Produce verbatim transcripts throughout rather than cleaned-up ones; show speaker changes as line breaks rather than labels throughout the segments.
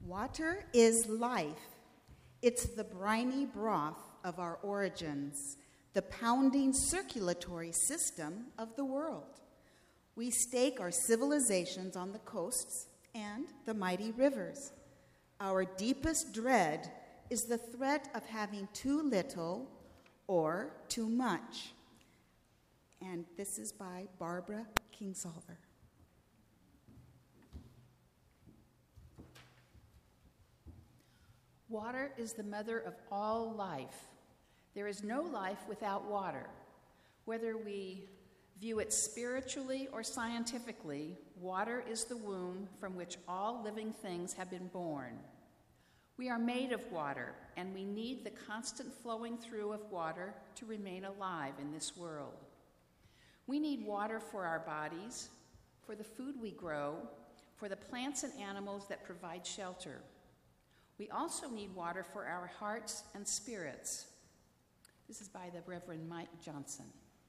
Water is life. It's the briny broth of our origins, the pounding circulatory system of the world. We stake our civilizations on the coasts and the mighty rivers. Our deepest dread is the threat of having too little or too much. And this is by Barbara Kingsolver.
Water is the mother of all life. There is no life without water. Whether we view it spiritually or scientifically, water is the womb from which all living things have been born. We are made of water, and we need the constant flowing through of water to remain alive in this world. We need water for our bodies, for the food we grow, for the plants and animals that provide shelter. We also need water for our hearts and spirits. This is by the Reverend Mike Johnson.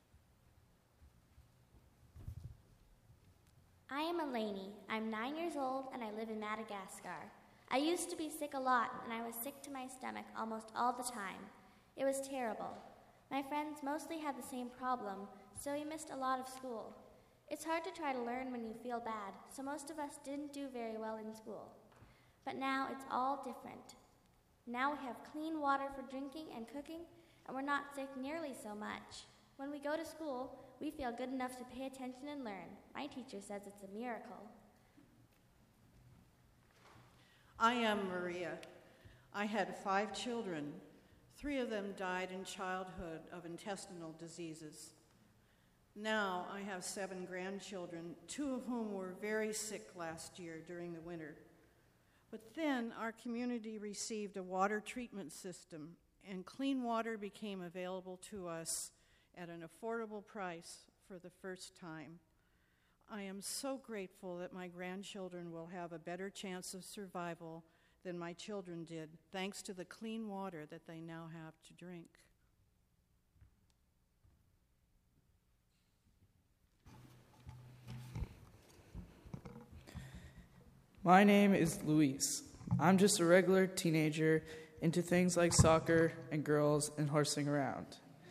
I am Eleni. I'm nine years old and I live in Madagascar. I used to be sick a lot and I was sick to my stomach almost all the time. It was terrible. My friends mostly had the same problem, so we missed a lot of school. It's hard to try to learn when you feel bad, so most of us didn't do very well in school. But now it's all different. Now we have clean water for drinking and cooking, and we're not sick nearly so much. When we go to school, we feel good enough to pay attention and learn. My teacher says it's a miracle.
I am Maria. I had five children. Three of them died in childhood of intestinal diseases. Now I have seven grandchildren, two of whom were very sick last year during the winter. But then our community received a water treatment system, and clean water became available to us at an affordable price for the first time. I am so grateful that my grandchildren will have a better chance of survival than my children did, thanks to the clean water that they now have to drink.
My name is Luis. I'm just a regular teenager into things like soccer and girls and horsing around.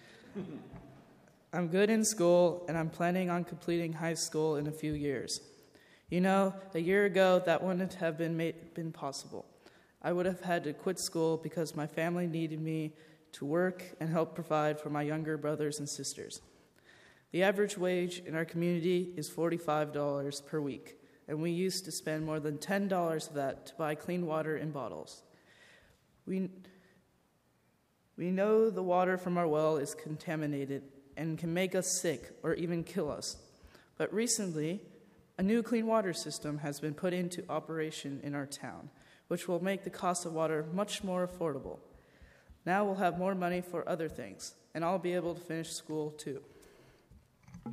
I'm good in school, and I'm planning on completing high school in a few years. You know, a year ago, that wouldn't have been made, been possible. I would have had to quit school because my family needed me to work and help provide for my younger brothers and sisters. The average wage in our community is forty-five dollars per week, and we used to spend more than ten dollars of that to buy clean water in bottles. We, we know the water from our well is contaminated and can make us sick or even kill us. But recently, a new clean water system has been put into operation in our town, which will make the cost of water much more affordable. Now we'll have more money for other things, and I'll be able to finish school too.
My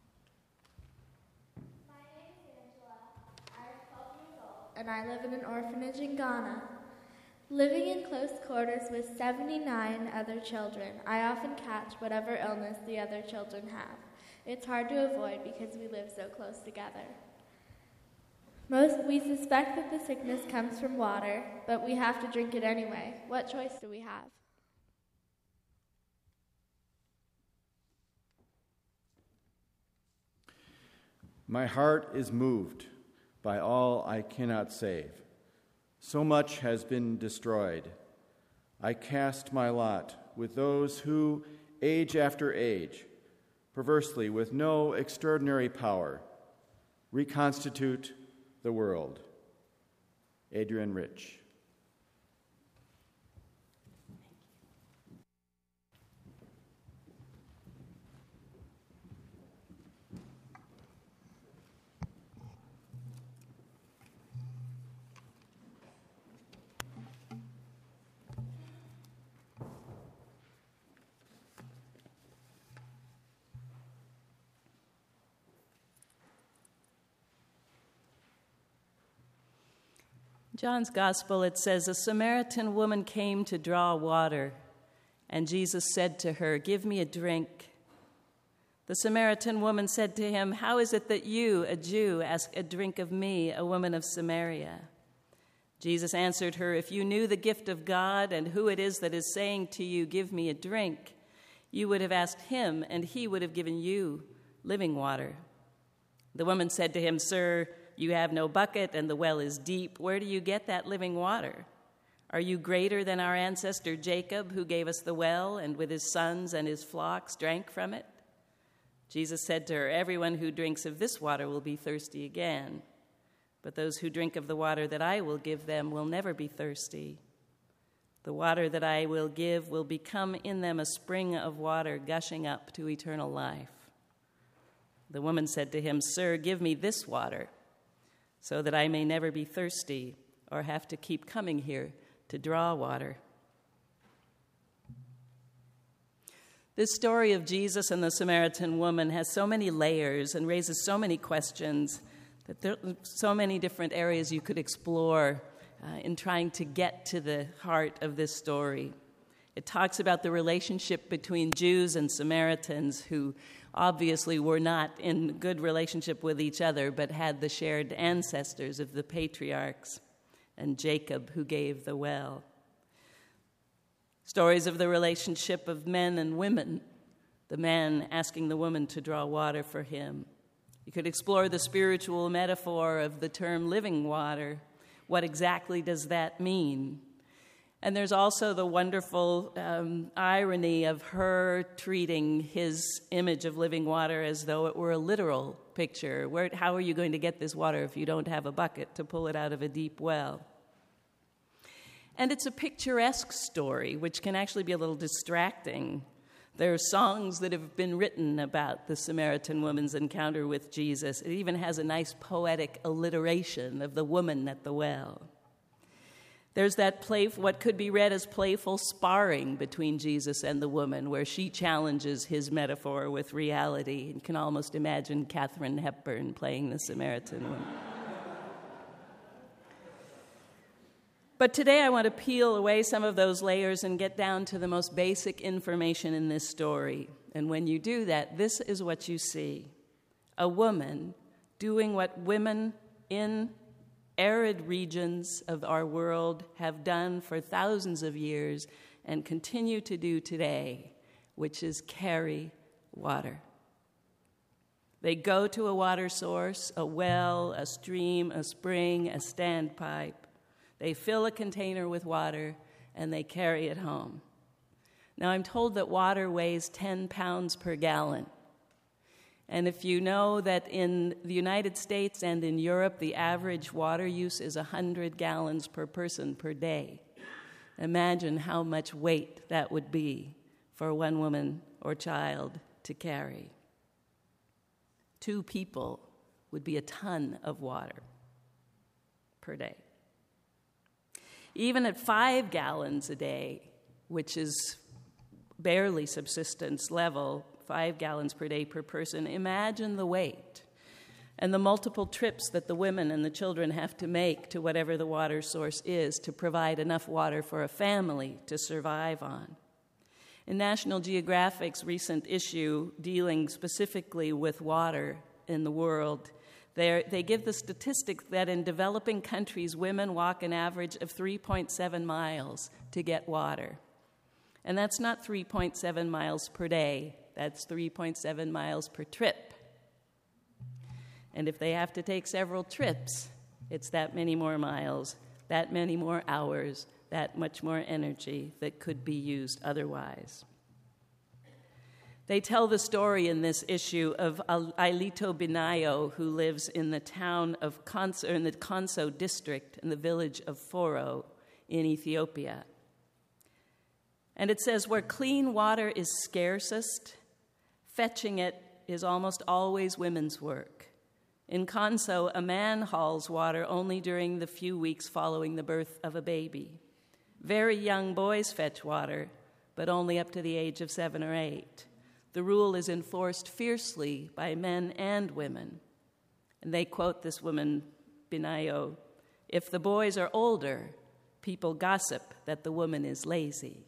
name is Angela. I'm twelve years old, and I live in an orphanage in Ghana. Living in close quarters with seventy-nine other children, I often catch whatever illness the other children have. It's hard to avoid because we live so close together. Most we suspect that the sickness comes from water, but we have to drink it anyway. What choice do we have?
My heart is moved by all I cannot save. So much has been destroyed. I cast my lot with those who, age after age, perversely with no extraordinary power, reconstitute the world. Adrian Rich.
John's Gospel, it says, a Samaritan woman came to draw water, and Jesus said to her, "Give me a drink." The Samaritan woman said to him, "How is it that you, a Jew, ask a drink of me, a woman of Samaria?" Jesus answered her, "If you knew the gift of God and who it is that is saying to you, 'Give me a drink,' you would have asked him, and he would have given you living water." The woman said to him, "Sir, you have no bucket, and the well is deep. Where do you get that living water? Are you greater than our ancestor Jacob, who gave us the well, and with his sons and his flocks drank from it?" Jesus said to her, "Everyone who drinks of this water will be thirsty again. But those who drink of the water that I will give them will never be thirsty. The water that I will give will become in them a spring of water gushing up to eternal life." The woman said to him, "Sir, give me this water so that I may never be thirsty or have to keep coming here to draw water." This story of Jesus and the Samaritan woman has so many layers and raises so many questions that there are so many different areas you could explore uh, in trying to get to the heart of this story. It talks about the relationship between Jews and Samaritans, who obviously were not in good relationship with each other, but had the shared ancestors of the patriarchs and Jacob, who gave the well. Stories of the relationship of men and women, the man asking the woman to draw water for him. You could explore the spiritual metaphor of the term living water. What exactly does that mean? And there's also the wonderful um, irony of her treating his image of living water as though it were a literal picture. Where, how are you going to get this water if you don't have a bucket to pull it out of a deep well? And it's a picturesque story, which can actually be a little distracting. There are songs that have been written about the Samaritan woman's encounter with Jesus. It even has a nice poetic alliteration of the woman at the well. There's that play, what could be read as playful sparring between Jesus and the woman, where she challenges his metaphor with reality. You can almost imagine Katharine Hepburn playing the Samaritan woman. But today I want to peel away some of those layers and get down to the most basic information in this story. And when you do that, this is what you see. A woman doing what women in arid regions of our world have done for thousands of years and continue to do today, which is carry water. They go to a water source, a well, a stream, a spring, a standpipe. They fill a container with water, and they carry it home. Now, I'm told that water weighs ten pounds per gallon. And if you know that in the United States and in Europe, the average water use is one hundred gallons per person per day, imagine how much weight that would be for one woman or child to carry. Two people would be a ton of water per day. Even at five gallons a day, which is barely subsistence level, five gallons per day per person, imagine the weight and the multiple trips that the women and the children have to make to whatever the water source is to provide enough water for a family to survive on. In National Geographic's recent issue dealing specifically with water in the world, They're, they give the statistic that in developing countries, women walk an average of three point seven miles to get water. And that's not three point seven miles per day. That's three point seven miles per trip. And if they have to take several trips, it's that many more miles, that many more hours, that much more energy that could be used otherwise. They tell the story in this issue of Ailito Binayo, who lives in the town of Konso, in the Konso district, in the village of Foro in Ethiopia. And it says, where clean water is scarcest, fetching it is almost always women's work. In Konso, a man hauls water only during the few weeks following the birth of a baby. Very young boys fetch water, but only up to the age of seven or eight. The rule is enforced fiercely by men and women. And they quote this woman, Binayo, if the boys are older, people gossip that the woman is lazy.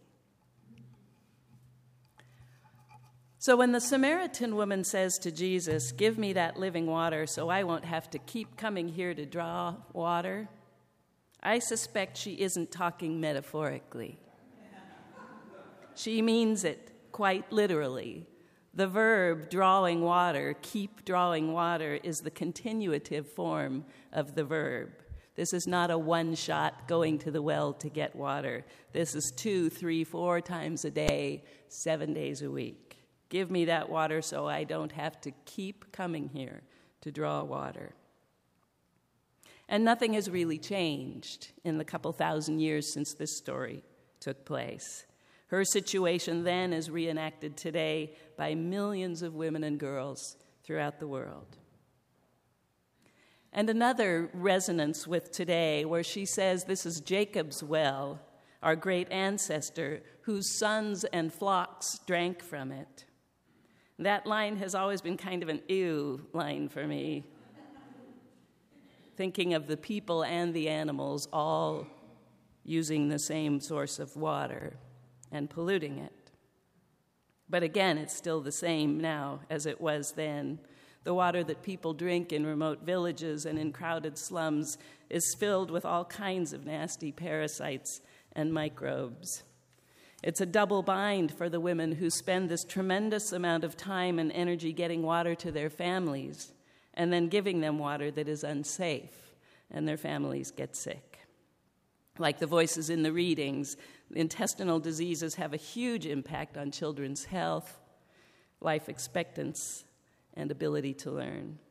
So when the Samaritan woman says to Jesus, give me that living water so I won't have to keep coming here to draw water, I suspect she isn't talking metaphorically. She means it quite literally. The verb drawing water, keep drawing water, is the continuative form of the verb. This is not a one-shot going to the well to get water. This is two, three, four times a day, seven days a week. Give me that water so I don't have to keep coming here to draw water. And nothing has really changed in the couple thousand years since this story took place. Her situation then is reenacted today by millions of women and girls throughout the world. And another resonance with today, where she says this is Jacob's well, our great ancestor, whose sons and flocks drank from it. That line has always been kind of an ew line for me, thinking of the people and the animals all using the same source of water and polluting it. But again, it's still the same now as it was then. The water that people drink in remote villages and in crowded slums is filled with all kinds of nasty parasites and microbes. It's a double bind for the women who spend this tremendous amount of time and energy getting water to their families and then giving them water that is unsafe, and their families get sick. Like the voices in the readings, intestinal diseases have a huge impact on children's health, life expectancy, and ability to learn.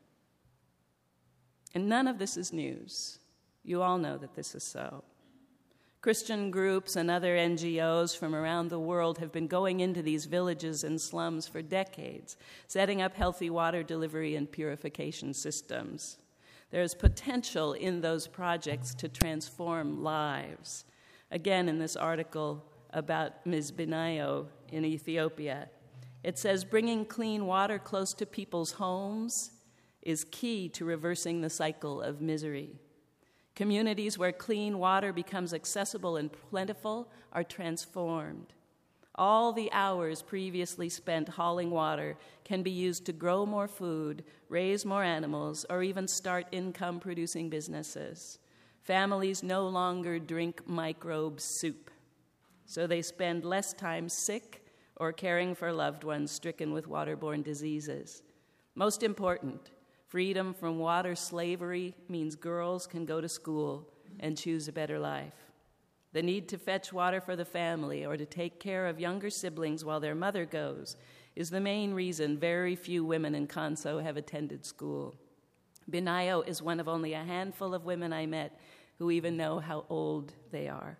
And none of this is news. You all know that this is so. Christian groups and other N G Os from around the world have been going into these villages and slums for decades, setting up healthy water delivery and purification systems. There is potential in those projects to transform lives. Again, in this article about Miz Benayo in Ethiopia, it says bringing clean water close to people's homes is key to reversing the cycle of misery. Communities where clean water becomes accessible and plentiful are transformed. All the hours previously spent hauling water can be used to grow more food, raise more animals, or even start income-producing businesses. Families no longer drink microbe soup, so they spend less time sick or caring for loved ones stricken with waterborne diseases. Most important, freedom from water slavery means girls can go to school and choose a better life. The need to fetch water for the family or to take care of younger siblings while their mother goes is the main reason very few women in Kanso have attended school. Benayo is one of only a handful of women I met who even know how old they are.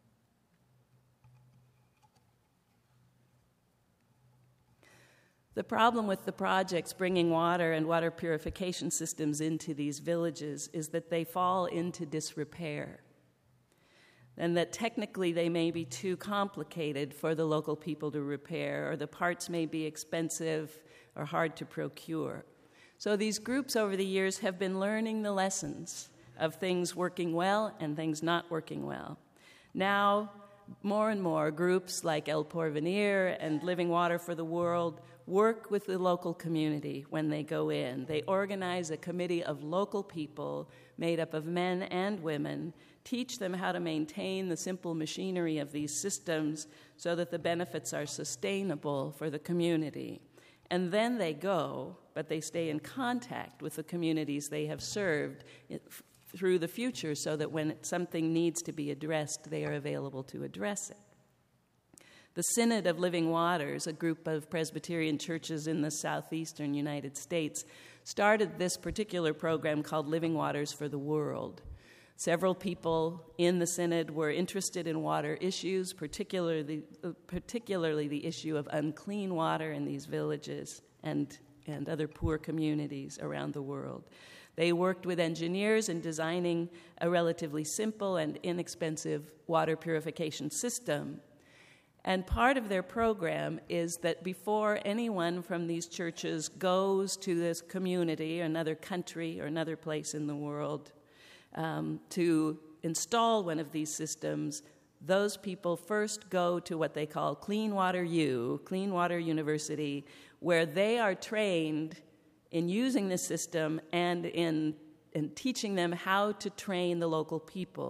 The problem with the projects bringing water and water purification systems into these villages is that they fall into disrepair, and that technically they may be too complicated for the local people to repair, or the parts may be expensive or hard to procure. So these groups over the years have been learning the lessons of things working well and things not working well. Now, more and more groups like El Porvenir and Living Water for the World work with the local community when they go in. They organize a committee of local people made up of men and women, teach them how to maintain the simple machinery of these systems so that the benefits are sustainable for the community. And then they go, but they stay in contact with the communities they have served through the future so that when something needs to be addressed, they are available to address it. The Synod of Living Waters, a group of Presbyterian churches in the southeastern United States, started this particular program called Living Waters for the World. Several people in the Synod were interested in water issues, particularly, uh, particularly the issue of unclean water in these villages and, and other poor communities around the world. They worked with engineers in designing a relatively simple and inexpensive water purification system. And part of their program is that before anyone from these churches goes to this community or another country or another place in the world um, to install one of these systems, those people first go to what they call Clean Water U, Clean Water University, where they are trained in using the system and in, in teaching them how to train the local people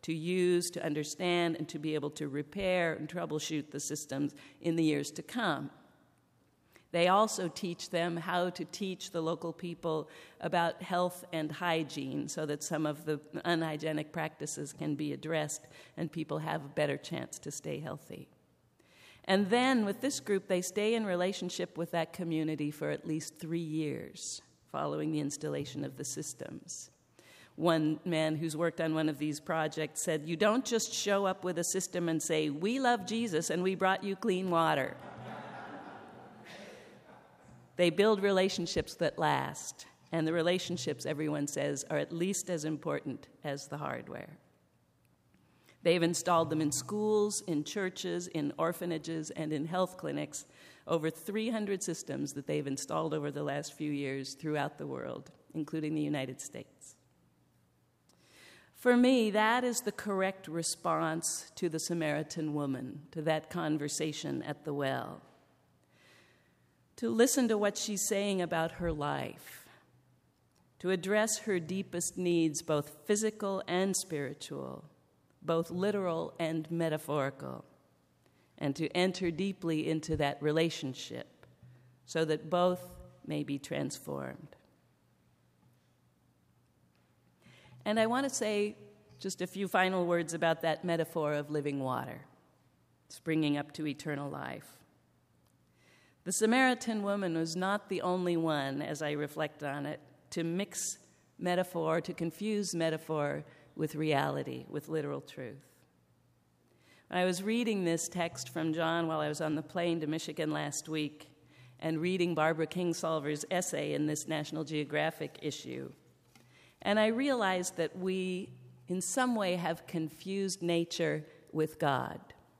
to use, to understand, and to be able to repair and troubleshoot the systems in the years to come. They also teach them how to teach the local people about health and hygiene so that some of the unhygienic practices can be addressed and people have a better chance to stay healthy. And then with this group, they stay in relationship with that community for at least three years following the installation of the systems. One man who's worked on one of these projects said, "You don't just show up with a system and say, 'We love Jesus and we brought you clean water.'" They build relationships that last, and the relationships, everyone says, are at least as important as the hardware. They've installed them in schools, in churches, in orphanages, and in health clinics, over three hundred systems that they've installed over the last few years throughout the world, including the United States. For me, that is the correct response to the Samaritan woman, to that conversation at the well. To listen to what she's saying about her life, to address her deepest needs, both physical and spiritual, both literal and metaphorical, and to enter deeply into that relationship so that both may be transformed. And I want to say just a few final words about that metaphor of living water, springing up to eternal life. The Samaritan woman was not the only one, as I reflect on it, to mix metaphor, to confuse metaphor with reality, with literal truth. When I was reading this text from John while I was on the plane to Michigan last week and reading Barbara Kingsolver's essay in this National Geographic issue, and I realized that we, in some way, have confused nature with God.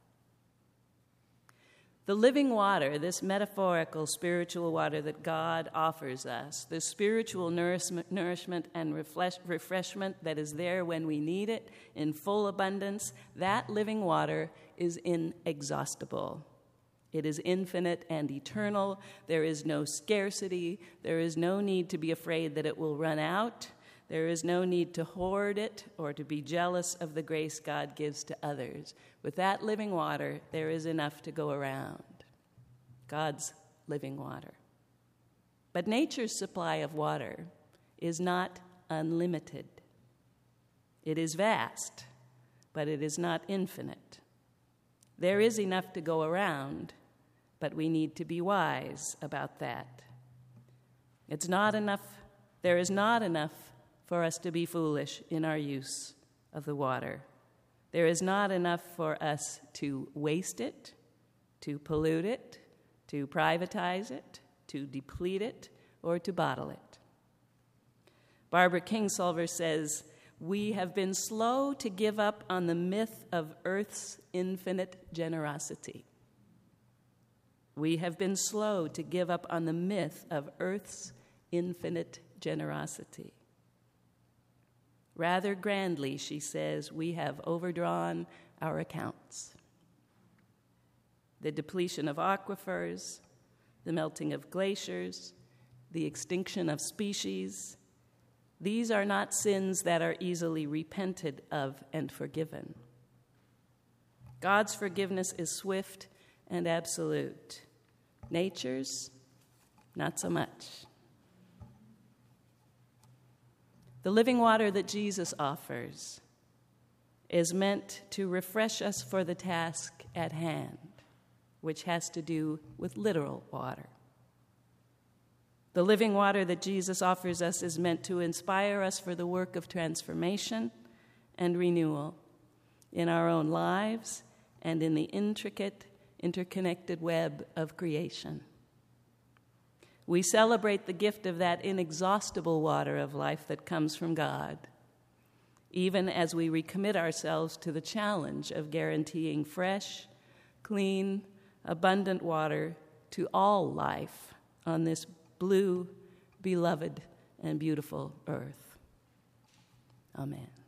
The living water, this metaphorical spiritual water that God offers us, the spiritual nourishment and refreshment that is there when we need it in full abundance, that living water is inexhaustible. It is infinite and eternal. There is no scarcity. There is no need to be afraid that it will run out. There is no need to hoard it or to be jealous of the grace God gives to others. With that living water, there is enough to go around. God's living water. But nature's supply of water is not unlimited. It is vast, but it is not infinite. There is enough to go around, but we need to be wise about that. It's not enough, there is not enough for us to be foolish in our use of the water. There is not enough for us to waste it, to pollute it, to privatize it, to deplete it, or to bottle it. Barbara Kingsolver says, "We have been slow to give up on the myth of Earth's infinite generosity. We have been slow to give up on the myth of Earth's infinite generosity. Rather grandly, she says, we have overdrawn our accounts. The depletion of aquifers, the melting of glaciers, the extinction of species, these are not sins that are easily repented of and forgiven. God's forgiveness is swift and absolute. Nature's, not so much. The living water that Jesus offers is meant to refresh us for the task at hand, which has to do with literal water. The living water that Jesus offers us is meant to inspire us for the work of transformation and renewal in our own lives and in the intricate, interconnected web of creation. We celebrate the gift of that inexhaustible water of life that comes from God, even as we recommit ourselves to the challenge of guaranteeing fresh, clean, abundant water to all life on this blue, beloved, and beautiful earth. Amen.